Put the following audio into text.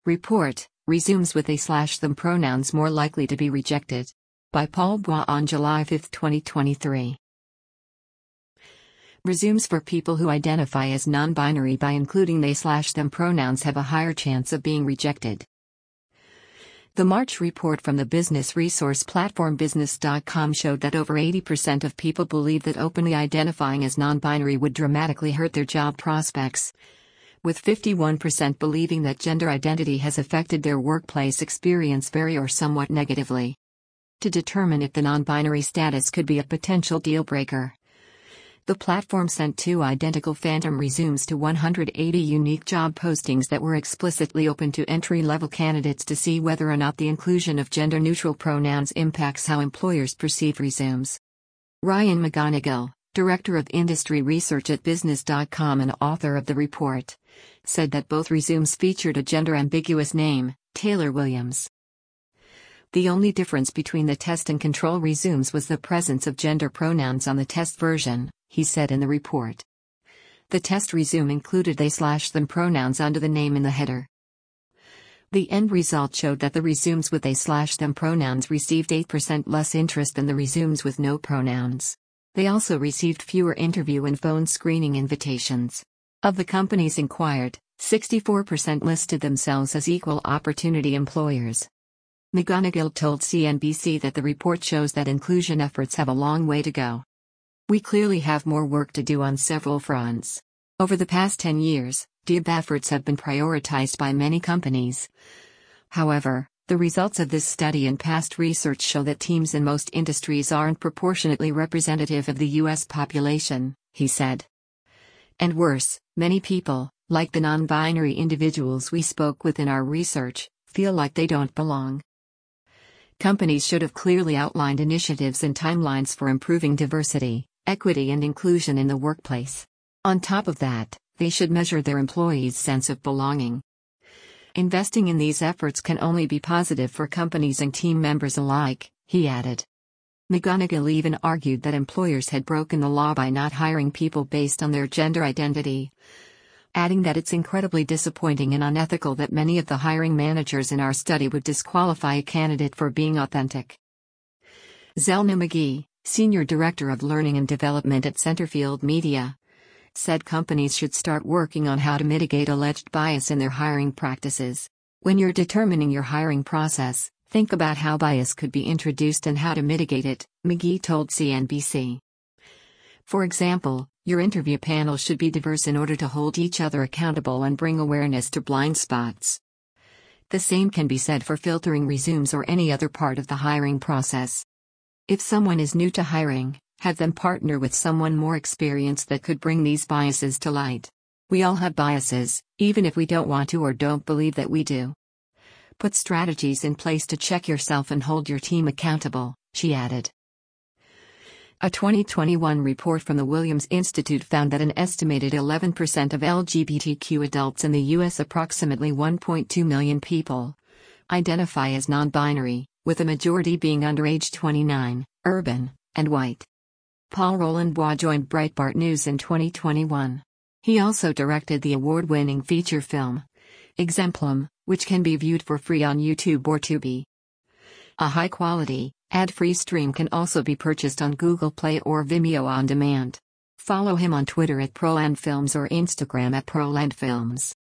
Report, resumes with they/them pronouns more likely to be rejected. By Paul Bois on July 5, 2023. Resumes for people who identify as non-binary by including they/them pronouns have a higher chance of being rejected. The March report from the business resource platform Business.com showed that over 80% of people believe that openly identifying as non-binary would dramatically hurt their job prospects, with 51% believing that gender identity has affected their workplace experience very or somewhat negatively. To determine if the non-binary status could be a potential deal-breaker, the platform sent 2 identical phantom resumes to 180 unique job postings that were explicitly open to entry-level candidates to see whether or not the inclusion of gender-neutral pronouns impacts how employers perceive resumes. Ryan McGonigal, director of industry research at Business.com and author of the report, said that both resumes featured a gender-ambiguous name, Taylor Williams. The only difference between the test and control resumes was the presence of gender pronouns on the test version, he said in the report. The test resume included they/them pronouns under the name in the header. The end result showed that the resumes with they/them pronouns received 8% less interest than the resumes with no pronouns. They also received fewer interview and phone screening invitations. Of the companies inquired, 64% listed themselves as equal opportunity employers. McGonigal told CNBC that the report shows that inclusion efforts have a long way to go. We clearly have more work to do on several fronts. Over the past 10 years, DEIB efforts have been prioritized by many companies. However, the results of this study and past research show that teams in most industries aren't proportionately representative of the U.S. population, he said. And worse, many people, like the non-binary individuals we spoke with in our research, feel like they don't belong. Companies should have clearly outlined initiatives and timelines for improving diversity, equity, and inclusion in the workplace. On top of that, they should measure their employees' sense of belonging. Investing in these efforts can only be positive for companies and team members alike, he added. McGonigal even argued that employers had broken the law by not hiring people based on their gender identity, adding that it's incredibly disappointing and unethical that many of the hiring managers in our study would disqualify a candidate for being authentic. Zelna McGee, Senior Director of Learning and Development at Centerfield Media, said companies should start working on how to mitigate alleged bias in their hiring practices. When you're determining your hiring process, think about how bias could be introduced and how to mitigate it, McGee told CNBC. For example, your interview panel should be diverse in order to hold each other accountable and bring awareness to blind spots. The same can be said for filtering resumes or any other part of the hiring process. If someone is new to hiring, have them partner with someone more experienced that could bring these biases to light. We all have biases, even if we don't want to or don't believe that we do. Put strategies in place to check yourself and hold your team accountable, she added. A 2021 report from the Williams Institute found that an estimated 11% of LGBTQ adults in the U.S., approximately 1.2 million people, identify as non-binary, with a majority being under age 29, urban, and white. Paul Roland Bois joined Breitbart News in 2021. He also directed the award-winning feature film, Exemplum, which can be viewed for free on YouTube or Tubi. A high-quality, ad-free stream can also be purchased on Google Play or Vimeo on demand. Follow him on Twitter at ProlandFilms or Instagram at ProlandFilms.